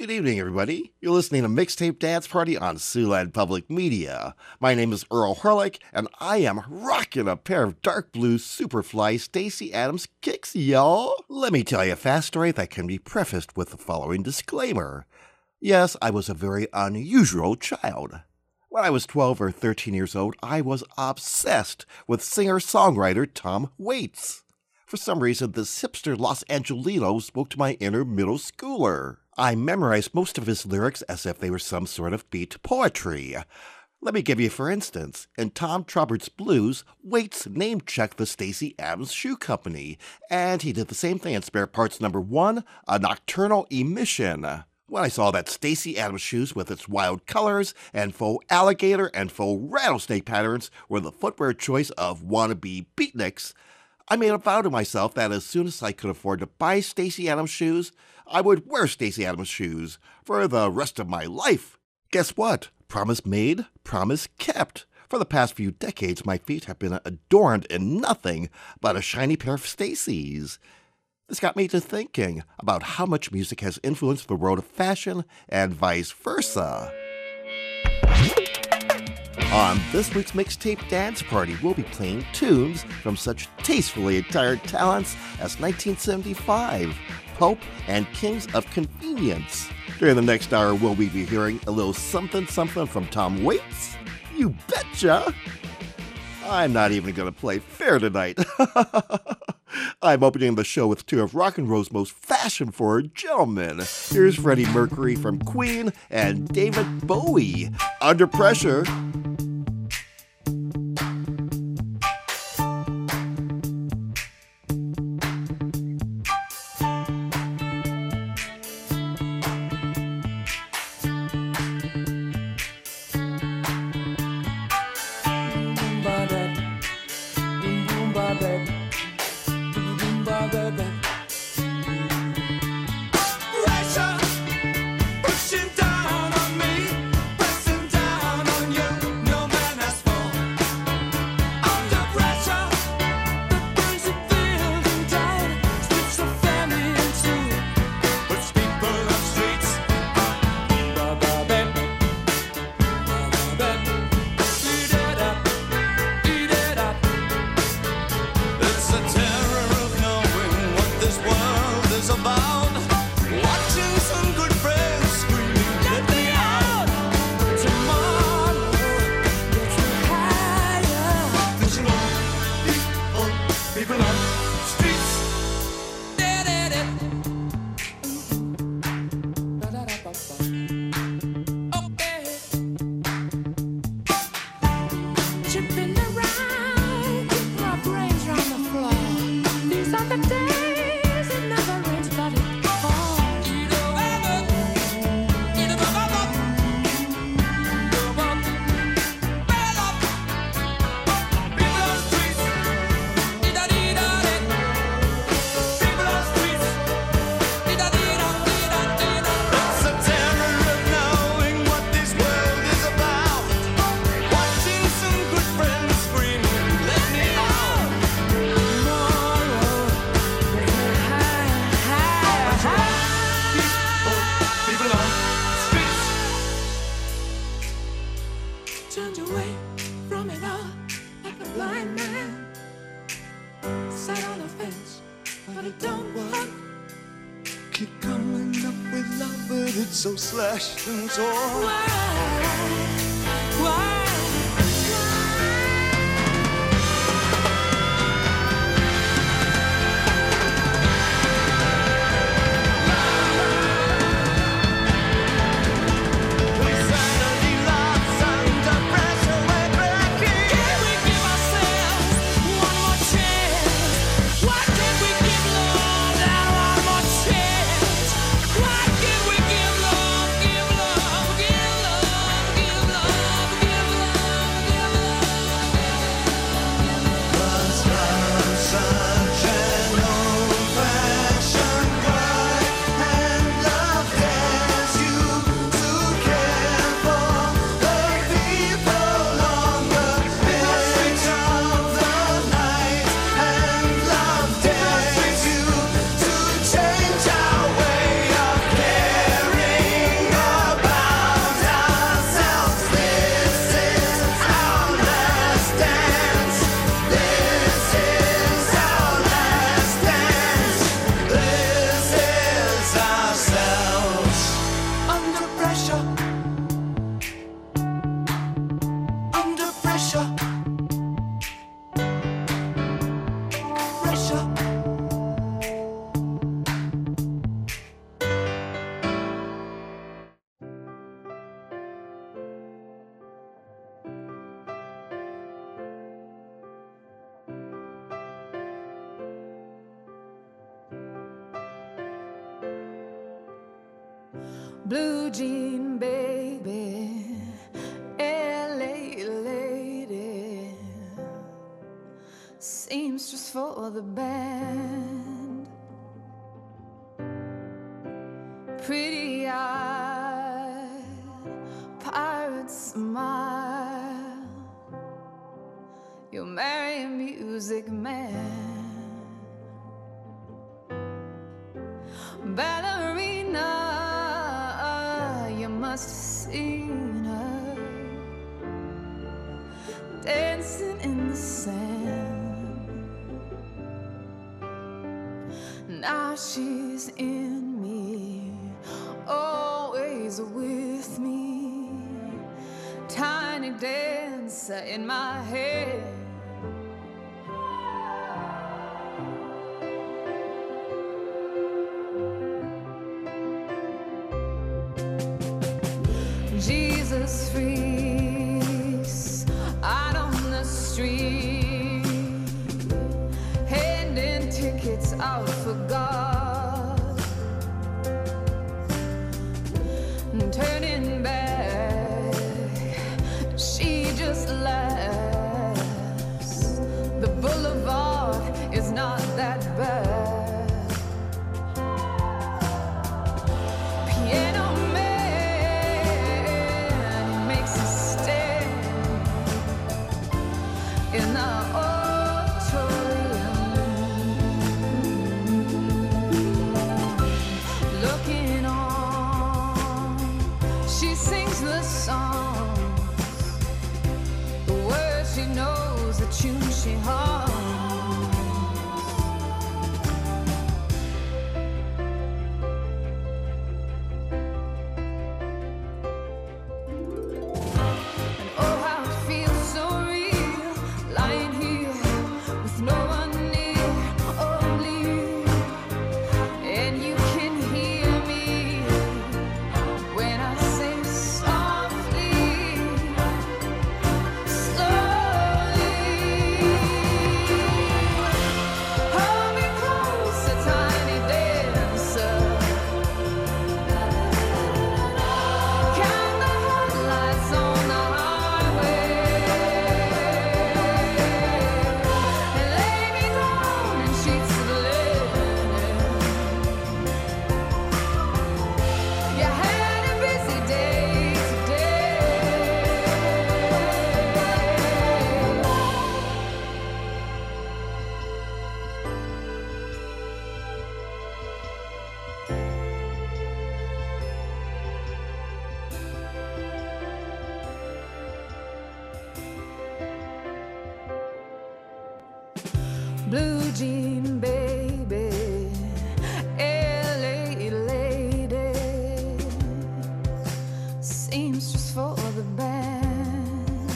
Good evening, everybody. You're listening to Mixtape Dance Party on Siouxland Public Media. My name is Earl Harlick, and I am rocking a pair of dark blue Superfly Stacey Adams kicks, y'all. Let me tell you a fast story that can be prefaced with the following disclaimer. Yes, I was a very unusual child. When I was 12 or 13 years old, I was obsessed with singer-songwriter Tom Waits. For some reason, this hipster Los Angelino spoke to my inner middle schooler. I memorized most of his lyrics as if they were some sort of beat poetry. Let me give you for instance. In Tom Trobbert's Blues, Waits name-checked the Stacey Adams Shoe Company, and he did the same thing in Spare Parts No. 1, A Nocturnal Emission. When I saw that Stacey Adams shoes with its wild colors and faux alligator and faux rattlesnake patterns were the footwear choice of wannabe beatniks, I made a vow to myself that as soon as I could afford to buy Stacey Adams shoes, I would wear Stacey Adams shoes for the rest of my life. Guess what? Promise made, promise kept. For the past few decades, my feet have been adorned in nothing but a shiny pair of Stacey's. This got me to thinking about how much music has influenced the world of fashion and vice versa. On this week's Mixtape Dance Party, we'll be playing tunes from such tastefully attired talents as 1975, Pope, and Kings of Convenience. During the next hour, will we be hearing a little something-something from Tom Waits? You betcha! I'm not even going to play fair tonight. I'm opening the show with two of rock and roll's most fashion-forward gentlemen. Here's Freddie Mercury from Queen and David Bowie, Under Pressure. So slashed and torn. Why? Give love. Blue jean baby, LA lady, seamstress for the band, pretty eyed, pirate smile, you'll marry a music man. Ballerina, you must have seen her dancing in the sand. Now she's in me, always with me, tiny dancer in my head. Jesus freaks out on the street, handing tickets out for God, turning back, she just laughs. The boulevard is not that bad. Piano in the auditorium, looking on, she sings the songs, the words she knows, the tune she hums. Blue jean baby, LA lady, seamstress for the band,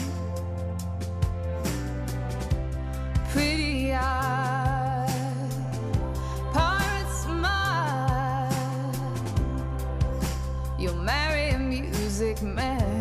pretty eyed, pirate smile, you'll marry a music man.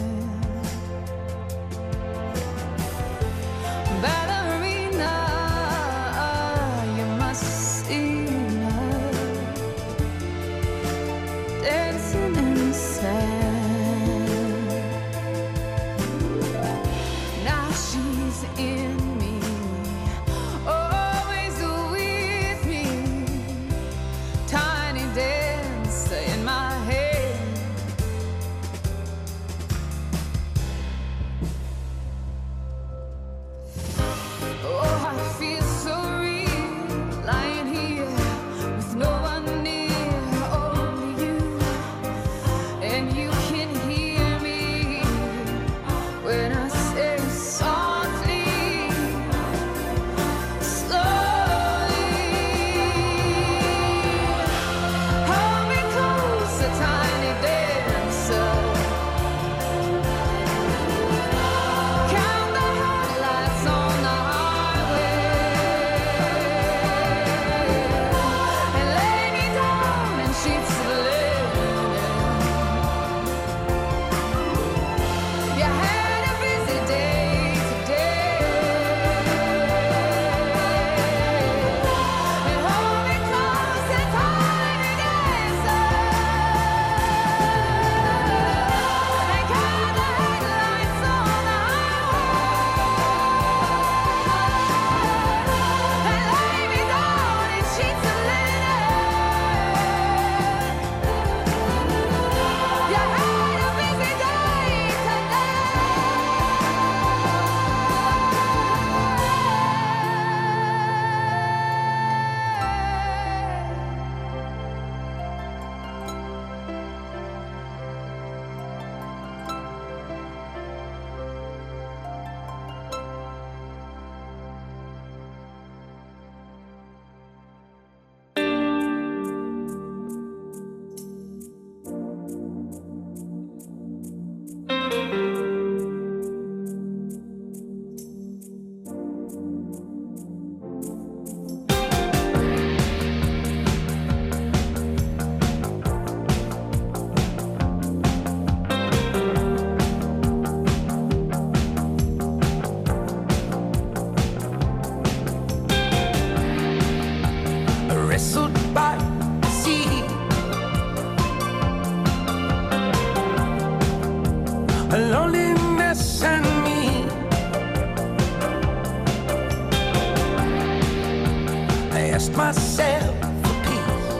myself a piece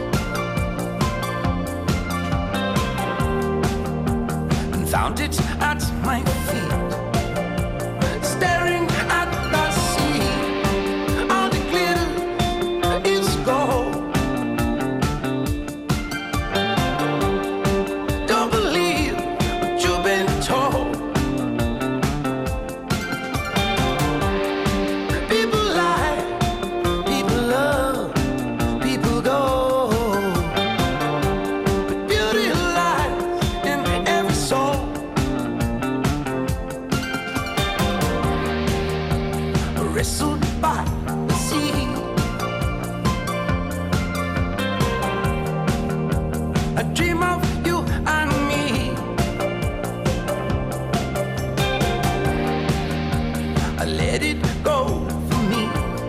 and found it at my feet, staring at the sea. All the glitter is gold. Don't believe what you've been told. People lie, people love, people go, but beauty lies in every soul. Wrestled by the sea, I dream of you and me. I let it go for me.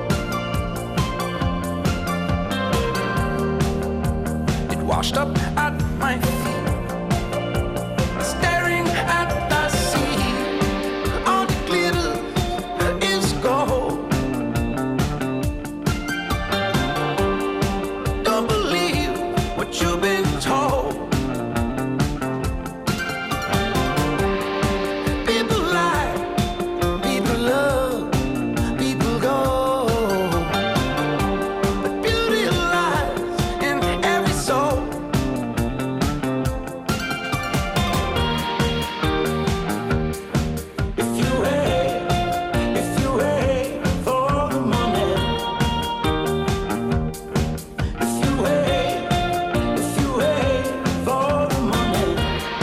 It washed up at my feet, staring at the sea. All the glitter is gold. Don't believe what you've been told. People lie, people love, people go, but beauty lies in every soul. If you wait for the moment, if you wait for the moment,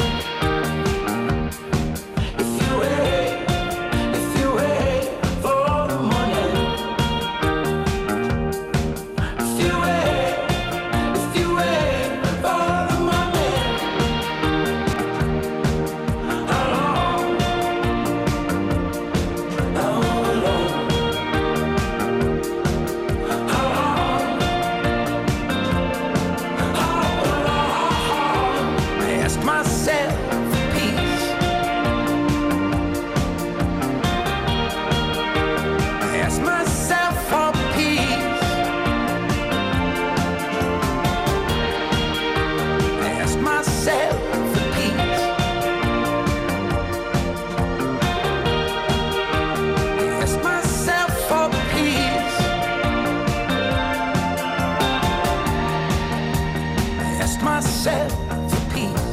if you wait for the moment, if you wait for the moment, how long, how long, how long? I ask myself for peace. I ask myself for peace. I ask myself for peace. I ask myself for peace. I ask myself for peace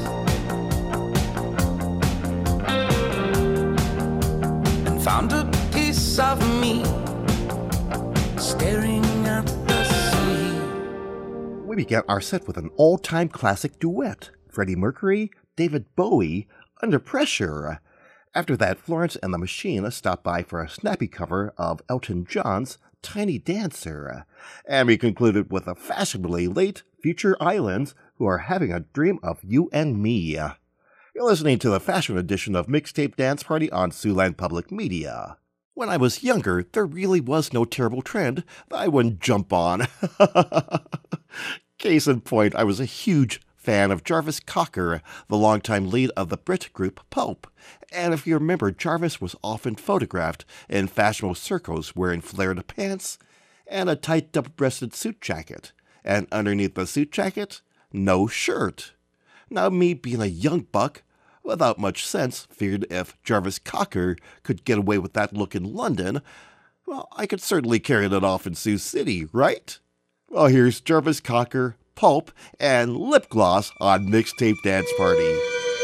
and found a piece of me staring at the sea. We began our set with an all-time classic duet, Freddie Mercury, David Bowie, Under Pressure. After that, Florence and the Machine stopped by for a snappy cover of Elton John's Tiny Dancer. And we concluded with a fashionably late Future Islands, who are having a dream of you and me. You're listening to the fashion edition of Mixtape Dance Party on Siouxland Public Media. When I was younger, there really was no terrible trend that I wouldn't jump on. Case in point, I was a huge fan of Jarvis Cocker, the longtime lead of the Brit group Pulp. And if you remember, Jarvis was often photographed in fashionable circles wearing flared pants and a tight double-breasted suit jacket. And underneath the suit jacket, no shirt. Now, me being a young buck without much sense, figured if Jarvis Cocker could get away with that look in London, well, I could certainly carry that off in Sioux City, right? Well, here's Jarvis Cocker, Pulp, and Lip Gloss on Mixtape Dance Party.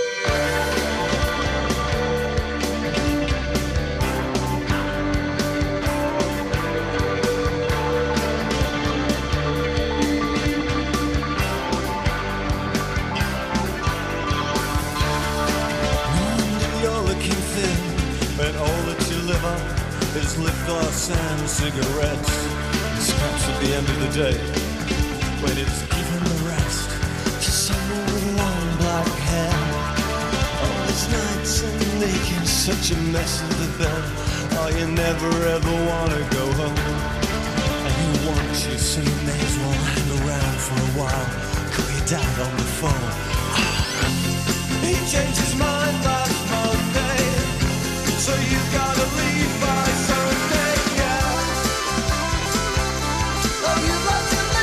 Is lip gloss and cigarettes, scraps at the end of the day when it's given the rest to someone with long black hair. All these nights and making such a mess of the bed. Oh, you never ever want to go home, and you want to, so you may as well hang around for a while. Call your dad on the phone. He changed his mind last Monday, so you gotta leave by Sunday, yeah. Oh, you'd like to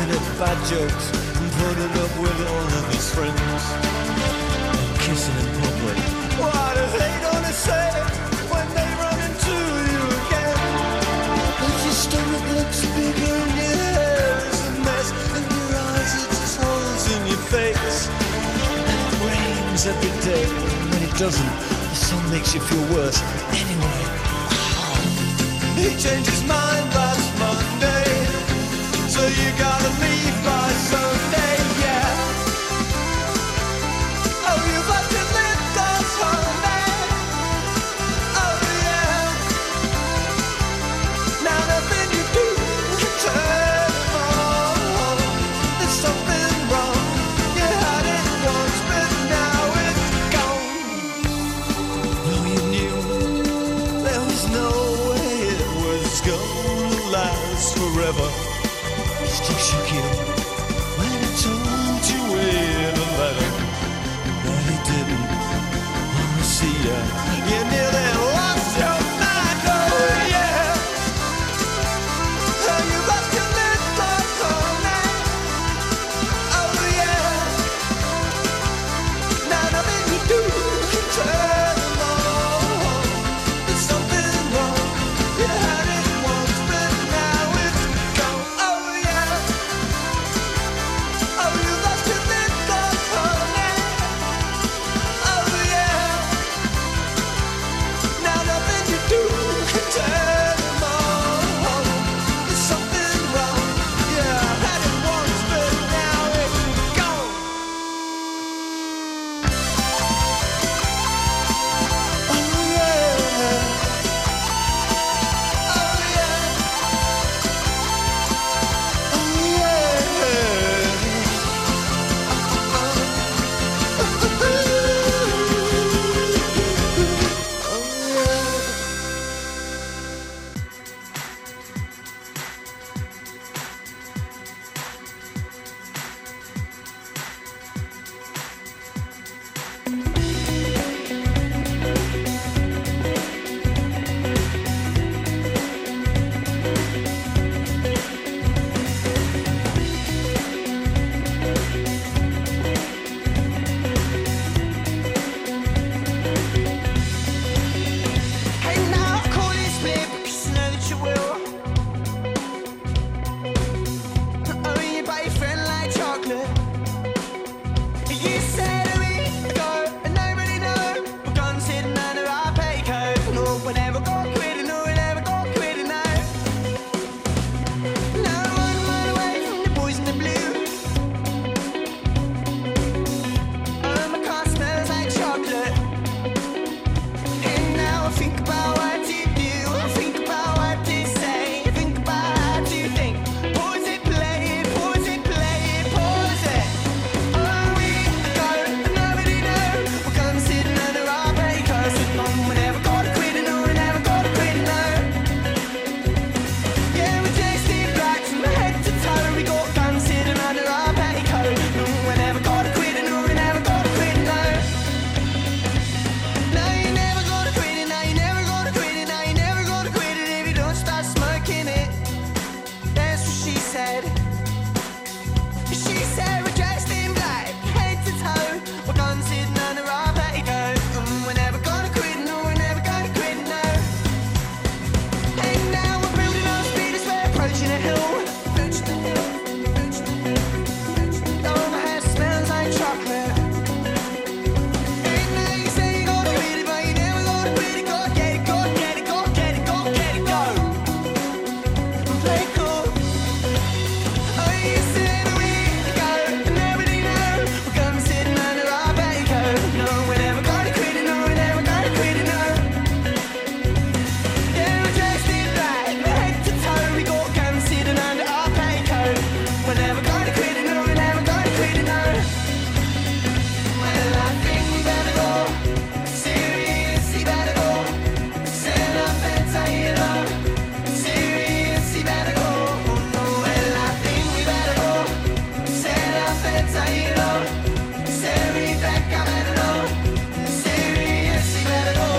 laughing at bad jokes and putting up with all of his friends and kissing in public. What are they gonna say when they run into you again? But your stomach looks bigger and your hair is a mess and your eyes are just holes in your face. And it rains every day, and when it doesn't, the sun makes you feel worse. Anyway, he changed his mind last Monday, so you gotta leave by Sunday, yeah. Oh, you've left your lip gloss on there. Oh, yeah. Now nothing you do can turn him on. There's something wrong. You had it once, but now it's gone. Though you knew there was no way it was gonna last forever, still shook you when he told you in a letter that he didn't want to see you. You nearly lost your mind, oh yeah. And you lost your lip gloss on that, oh yeah. Now nothing you do can turn them on. There's something wrong. You had it once, but now it's gone, oh yeah. Oh, you lost your lip gloss on that, oh yeah. Now nothing you do can turn them on. There's something wrong. Yeah, I had it once, but now it's gone. Oh yeah. Oh yeah. Hey, now I call it split because I know that you will. Oh, you buy your friend like chocolate. You said a week ago, and nobody know. We're gonna sit under our petticoat. No, we're never gonna quit it. No, we're never gonna quit it. No. No one run away from the boys in the blue. Oh, my car smells like chocolate. And now I think about what to do. I think about what to say. I think about how to think. Pause it, play it, pause it, play it, pause it. Oh, we go, nobody knows. We're gonna sit under our petticoats. We're never gonna quit it, no, we're never gonna quit it, no. Yeah, we're tasting black from head to toe. We got guns sitting under our petticoat. No, we're never gonna quit it, no, we're never gonna quit it, no. No, you're never gonna quit it, no, you're never gonna quit it, no, you're never gonna quit it if you don't start smoking it. That's what she said. She said we're dressed in black, head to toe. We're gonna sit under our petticoat. We're never gonna quit it, no, we're never gonna quit it, no. And now we're building our speed as we're approaching a hill. Approaching the hill, approaching the hill, approaching the hill. Oh, my hair smells like chocolate. And now you say you're gonna quit it, but you never gonna quit it. Go get it, go get it, go get it, go get it, go. Play it cool. Oh, you said a week ago, and nobody knows. We're gonna sit under our petticoat. No, we're never gonna quit it, no, we're never gonna quit it, no. Yeah, we're dressed in black, head to toe. We got guns sitting under our petticoat. We're never gonna quit it, no, we're never gonna quit it, no. Well, I think we better go. Seriously, better go. Set up and tie it up. Seriously, better go. Oh, no, well, I think we better go. Set up and tie it up. Seriously, better go. Seriously, better go.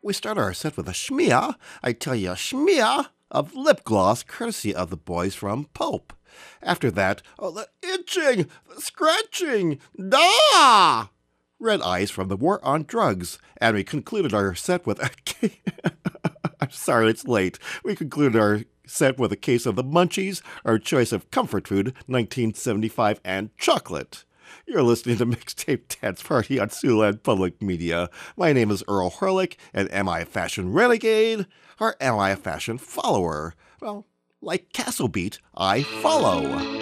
We start our set with a schmear, I tell you, a schmear of lip gloss courtesy of the boys from Pope. After that, the itching, the scratching, da! Red Eyes from the War on Drugs. And we concluded our set with I'm sorry, it's late. We concluded our set with a case of the Munchies, our choice of comfort food, 1975, and chocolate. You're listening to Mixtape Dance Party on Siouxland Public Media. My name is Earl Hurlick, and am I a fashion renegade, or am I a fashion follower? Well, like Castle Beat, I follow.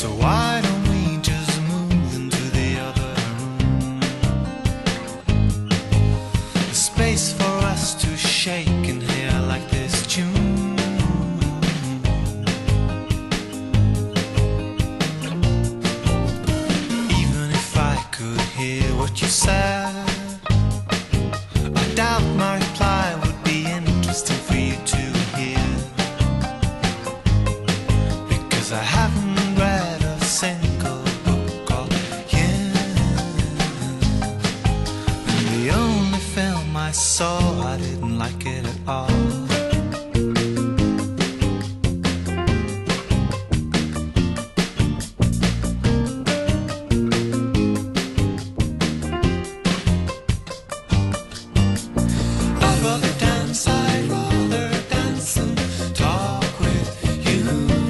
So why don't we just move into the other room? The space for us to shake and hear like this tune. Even if I could hear what you said, I doubt my reply would be interesting for you to hear, because I haven't read a single book all year. And the only film I saw, I didn't like it at all. I'd rather dance, I'd rather dance and talk with you.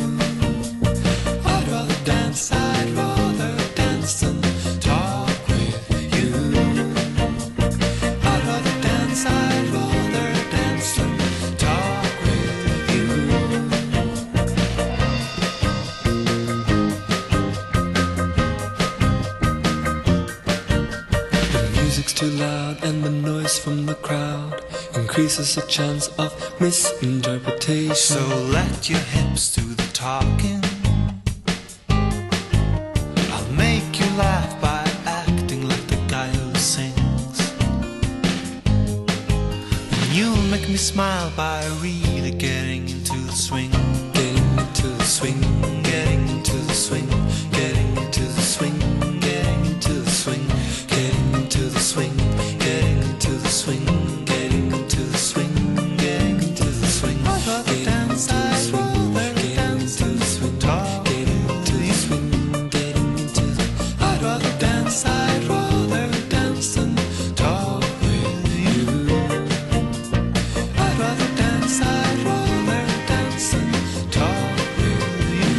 I'd rather dance, I'd rather dance and talk with you. I'd rather dance, I'd rather dance and talk with you. The music's too loud and the noise from the crowd increases the chance of misinterpretation. So let your hips do the talking. I'll make you laugh by acting like the guy who sings, and you'll make me smile by really getting into the swing. Getting into the swing, getting into the swing, getting into the swing, getting into the swing, getting into the swing, getting into the swing, getting into the swing, getting into the swing. I'd rather dance, I'd rather dance and talk. Getting into the swing, getting into the. I'd rather dance, I'd rather dance and talk with you. I'd rather dance, I'd rather dance and talk with you.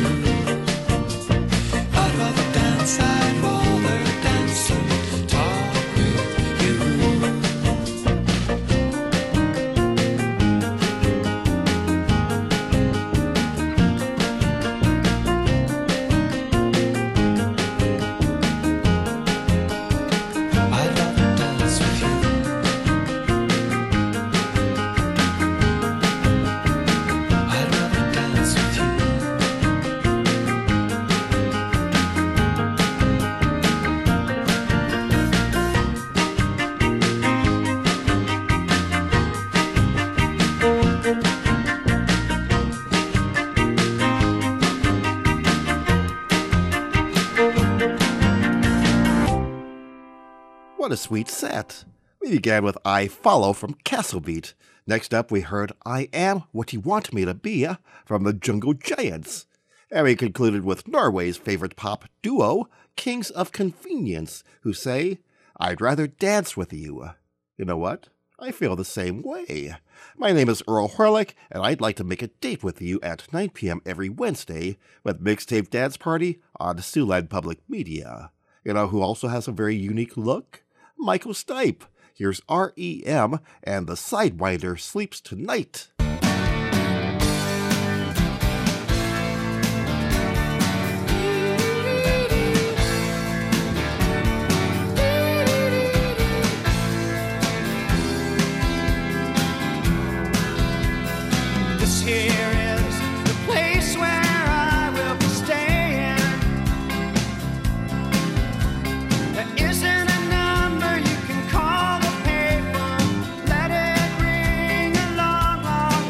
I'd rather dance, I'd rather dance and talk with you. I'd rather dance with you. I'd rather dance with you. What a sweet set. We began with I Follow from Castle Beat. Next up, we heard I Am What You Want Me to Be from the Jungle Giants. And we concluded with Norway's favorite pop duo, Kings of Convenience, who say, I'd rather dance with you. You know what? I feel the same way. My name is Earl Horlick, and I'd like to make a date with you at 9 p.m. every Wednesday with Mixtape Dance Party on Siouxland Public Media. You know who also has a very unique look? Michael Stipe. Here's R.E.M. and the Sidewinder Sleeps Tonight. This here is the place where I will be staying. There isn't a number you can call or pay for. Let it ring along all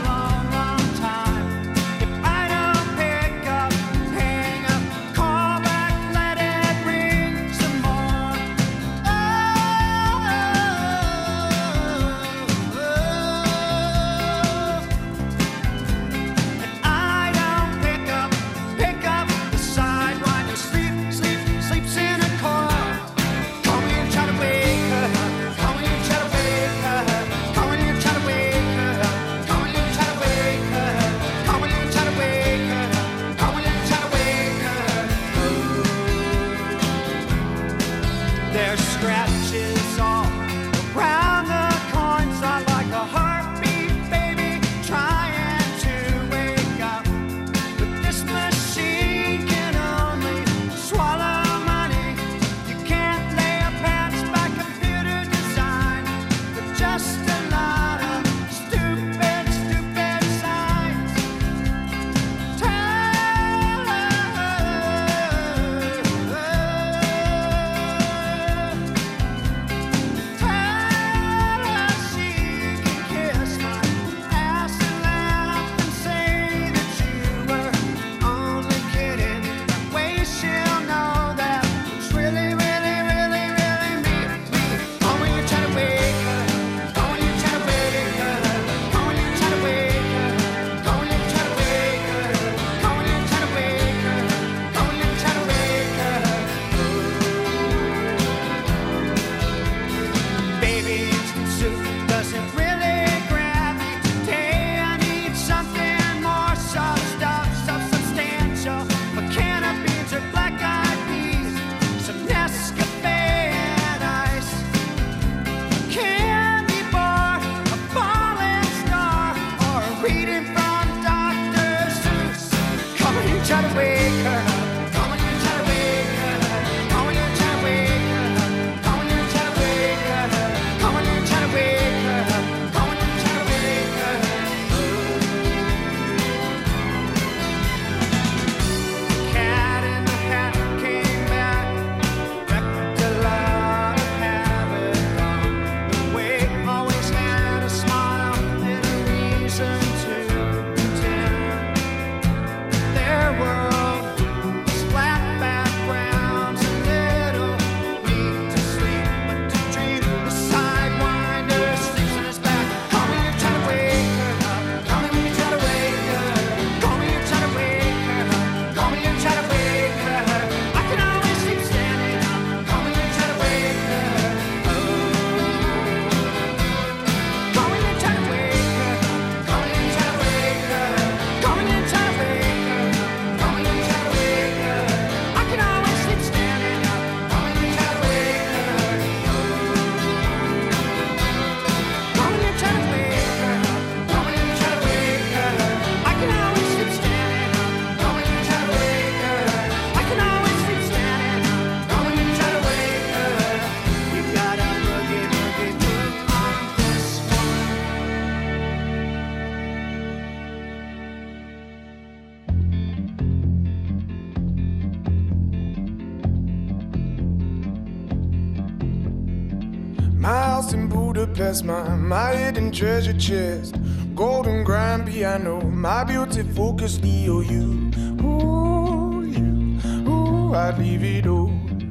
house in Budapest, my hidden treasure chest, golden grand piano, my beauty focus EOU. Ooh, you, ooh, I'd leave it all.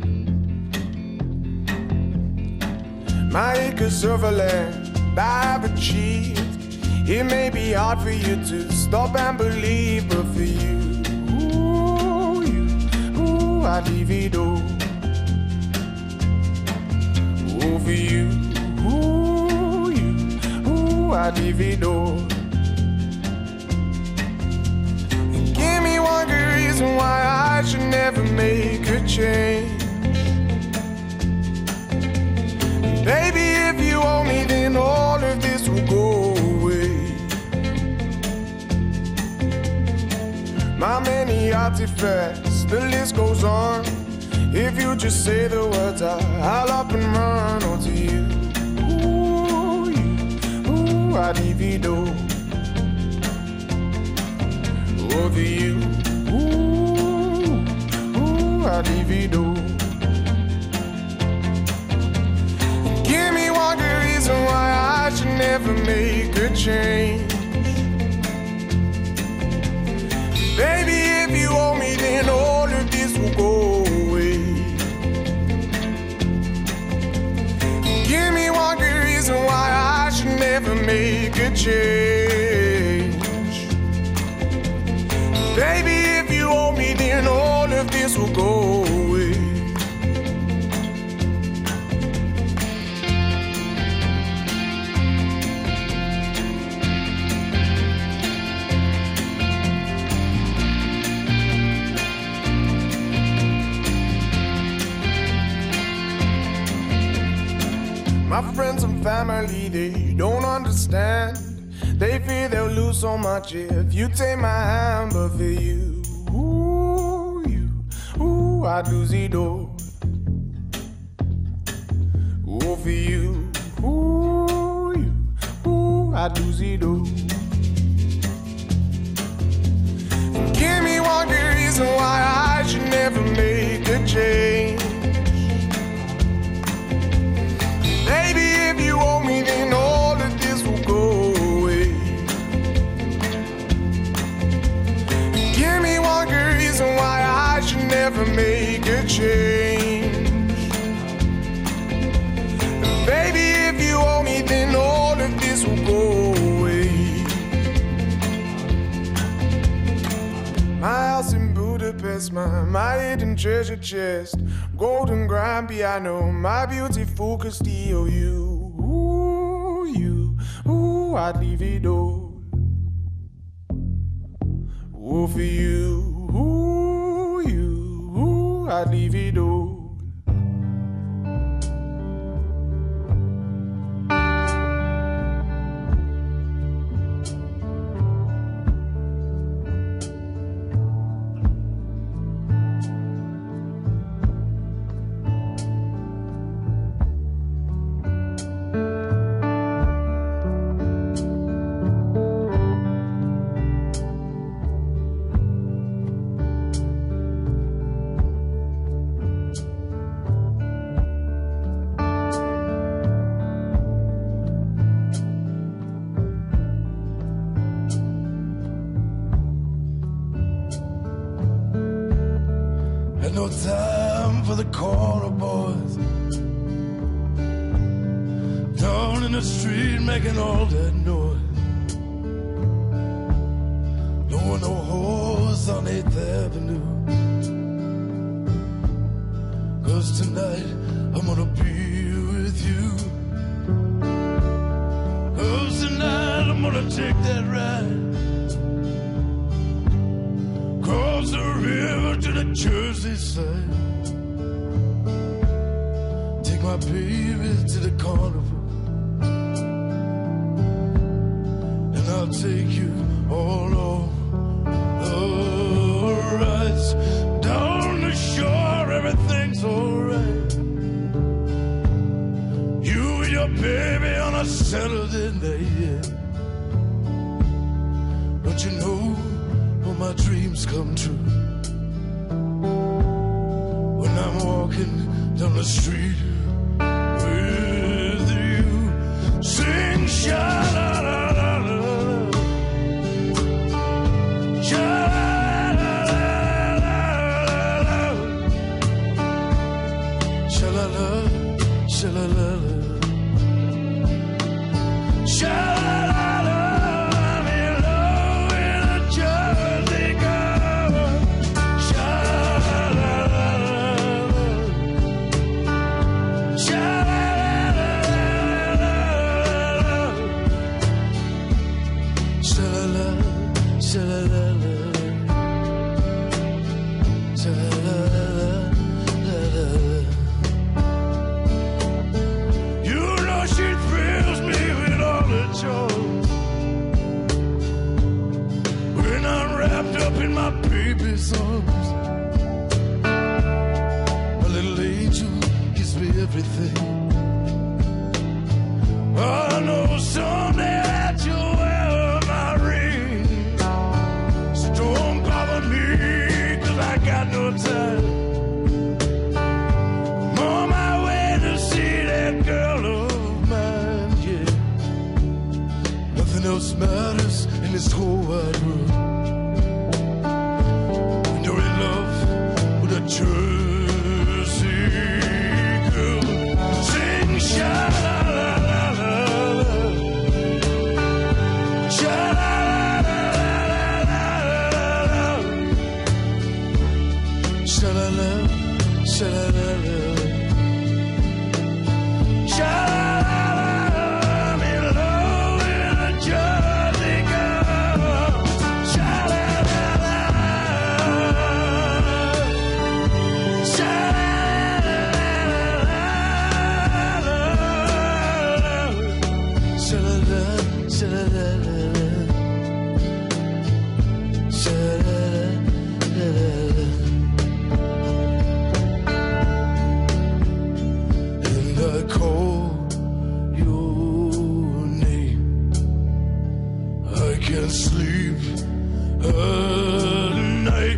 My acres of land I've achieved. It may be hard for you to stop and believe, but for you, ooh, I'd leave it all. Ooh, for you, ooh, I'd leave it all. Give me one good reason why I should never make a change. Baby, if you owe me, then all of this will go away. My many artifacts, the list goes on. If you just say the words, I'll up and run. Oh, to you, ooh, I'd divido. Oh, to you, ooh, I'd divido. Give me one good reason why I should never make a change. Baby, if you owe me, then all of this will go away. Give me one good reason why I should never make a change. Baby, if you owe me, then all of this will go away. My friends and family, they don't understand. They fear they'll lose so much if you take my hand. But for you, ooh, I'd lose it all. Oh, for you, ooh, I'd lose it all. Give me one good reason why I should never make a change. Baby, if you owe me, then all of this will go away. Give me one good reason why I should never make a change. Baby, if you owe me, then all of this will go away. My house in Budapest, my hidden treasure chest, golden grand piano, my beauty focused EOU. Ooh, I'd leave it all. Ooh, for you, ooh, I'd leave it all. No time for the corner boys down in the street making all that noise. Don't want no horse on 8th Avenue, 'cause tonight I'm gonna be with you. 'Cause tonight I'm gonna take that ride across the river to the Jersey side. Take my baby to the carnival, and I'll take you all on the rides. Down the shore, everything's alright. You and your baby on a Saturday night, yeah. Don't you know my dreams come true when I'm walking down the street with you? everything. I know someday that you'll wear my ring. So don't bother me, 'cause I got no time. I'm on my way to see that girl of mine, yeah. Nothing else matters in this whole wide world. When you're in love with a Jersey girl, sing sha-la-la-la-la, sha-la-la-la-la-la, sha-la-la, sha-la-la-la, sha-la-la-la, I'm in love with a Jersey girl, sha-la-la-la, and I call your name. I can't sleep at night.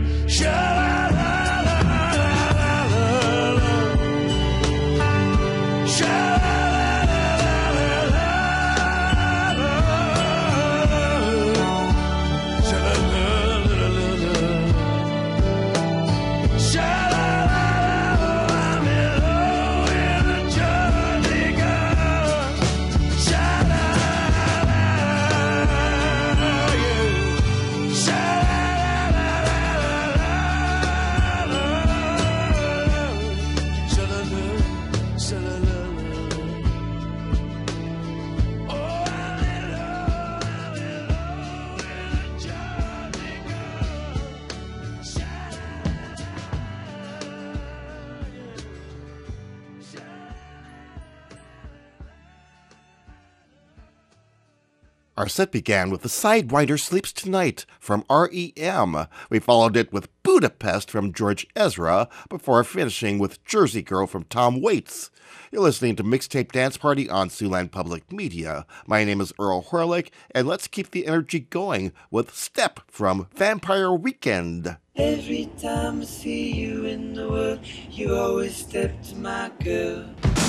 Our set began with The Sidewinder Sleeps Tonight from R.E.M. We followed it with Budapest from George Ezra, before finishing with Jersey Girl from Tom Waits. You're listening to Mixtape Dance Party on Siouxland Public Media. My name is Earl Horlick, and let's keep the energy going with Step from Vampire Weekend. Every time I see you in the world, you always step to my girl.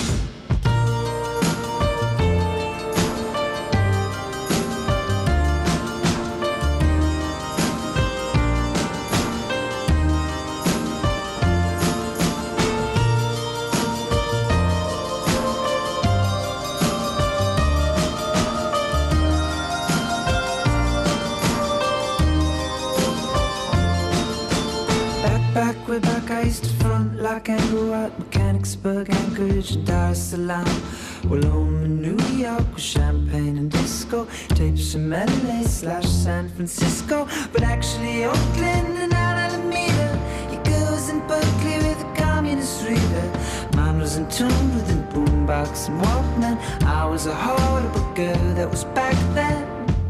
Way back I used to front like Anglo at Mechanicsburg, Anchorage, and Dar es Salaam. Well, home in New York with champagne and disco, tapes from LA/San Francisco, but actually Oakland and Alameda. Your girls in Berkeley with a communist reader. Mine was in tune with a boombox and Walkman. I was a horrible girl that was back then.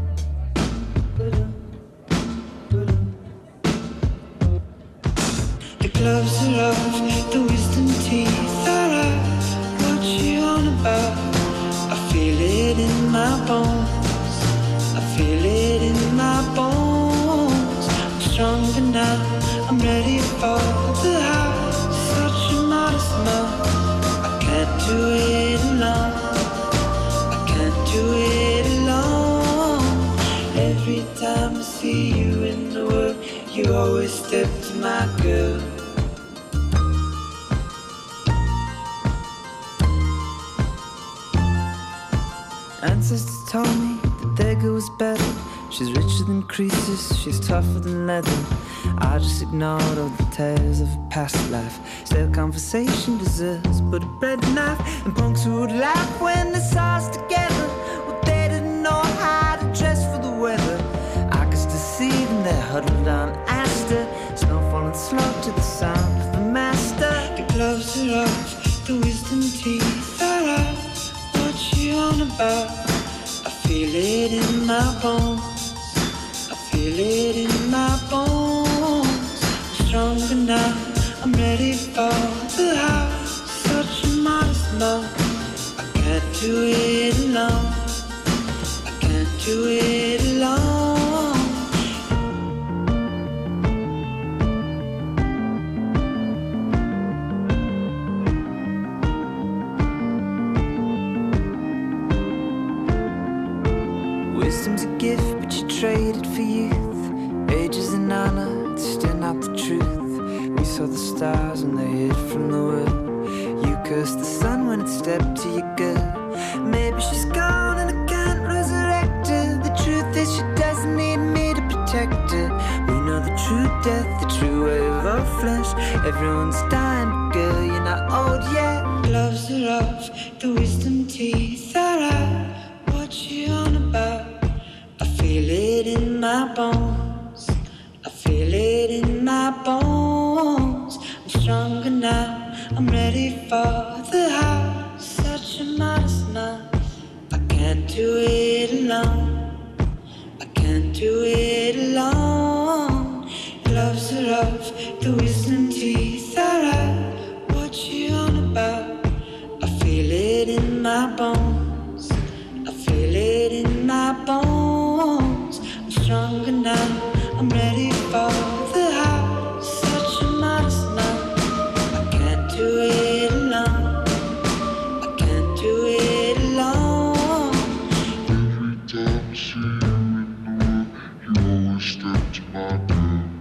Gloves are off, the wisdom teeth are out. What you on about? I feel it in my bones. I feel it in my bones. I'm stronger now, I'm ready for the house. Such a modest mouth. I can't do it alone. I can't do it alone. Every time I see you in the world, you always step to my girl. Ancestors told me that their girl was better. She's richer than Croesus, she's tougher than leather. I just ignored all the tales of a past life. Stale conversation deserves but a bread knife. And punks who would laugh when they saw us together. Well, they didn't know how to dress for the weather. I could still see them there huddled on Astor. Snow falling slow to the sound of the master. The gloves are off, the wisdom teeth are out. What you on about? I feel it in my bones. I feel it in my bones. I'm stronger now, I'm ready for the house. Such a modest no, I can't do it alone. I can't do it alone. Wisdom's a gift, but you trade it for youth. Age is an honor, it's still not the truth. We saw the stars when they hid from the world. You cursed the sun when it stepped to your girl. Maybe she's gone and I can't resurrect her. The truth is she doesn't need me to protect her. We know the true death, the true wave of flesh. Everyone's dying, but girl, you're not old yet. Gloves are off, the wisdom teeth are out. What you on about? I feel it in my bones. I feel it in my bones. I'm stronger now, I'm ready for the house. Such a modest man, I can't do it alone. I can't do it alone. Gloves are off, the wisdom teeth are out. What you on about? I feel it in my bones. I feel it in my bones. I'm stronger now, I'm ready for the house. Such a modest man, I can't do it alone. I can't do it alone. Every time I see you in the world, you always step to my door.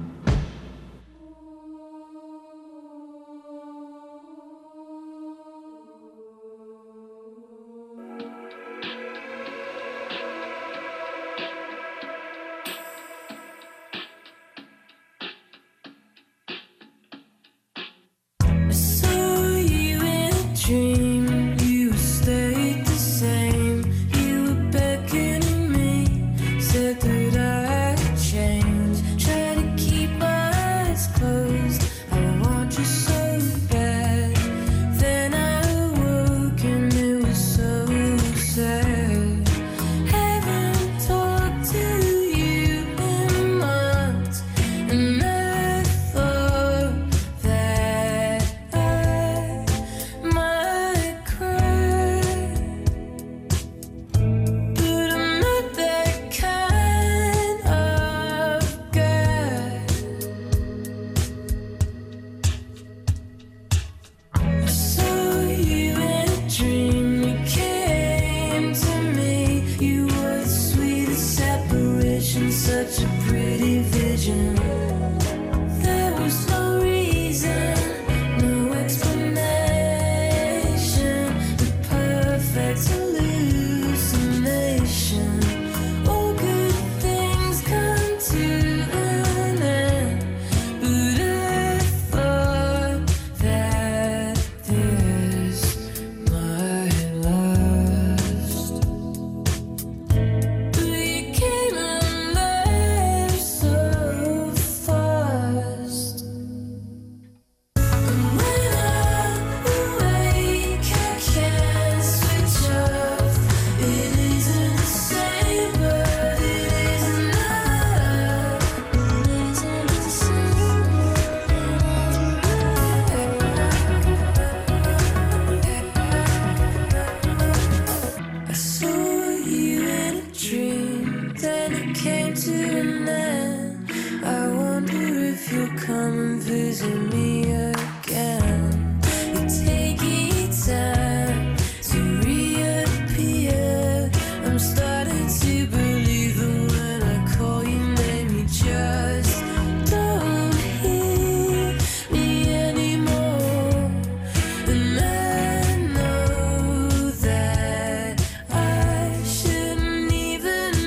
I saw you in a dream. You stayed the same. You were beckoning me, said that I could change. Try to keep my eyes closed. I want you so bad. Then I awoke and it was so sad. Haven't talked to you in months, and I thought that I might cry, but I'm not that kind of guy. I saw you in a dream. You came to me. You were the sweetest separation, such a pretty vision. There was no reason, no explanation, the perfect hallucination. All good things come to an end, but I thought that this might last. But you came and left so fast. And when I'm awake, I can't switch off. It isn't the same, but it is enough. It isn't the same. I saw you in a dream, then it came to an end. I wonder if you'll come and visit me again. You're taking time to reappear. I'm starting to believe that when I call your name, you just don't hear me anymore. And I know that I shouldn't even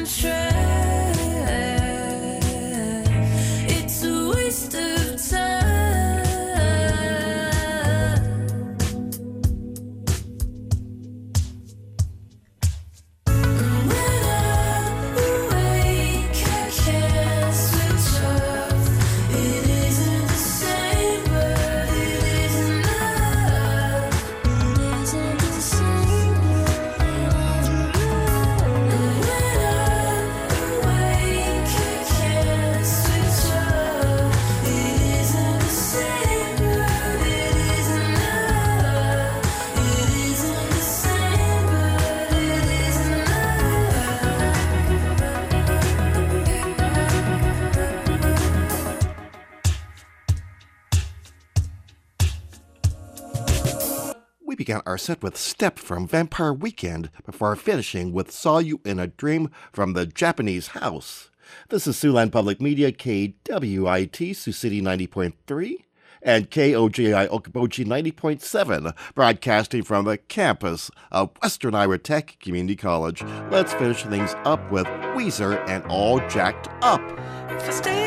try. It's a waste of time. began our set with Step from Vampire Weekend before finishing with Saw You in a Dream from the Japanese House. This is Siouxland Public Media, KWIT, Sioux City 90.3, and KOJI Okoboji 90.7, broadcasting from the campus of Western Iowa Tech Community College. Let's finish things up with Weezer and All Jacked Up. If I stay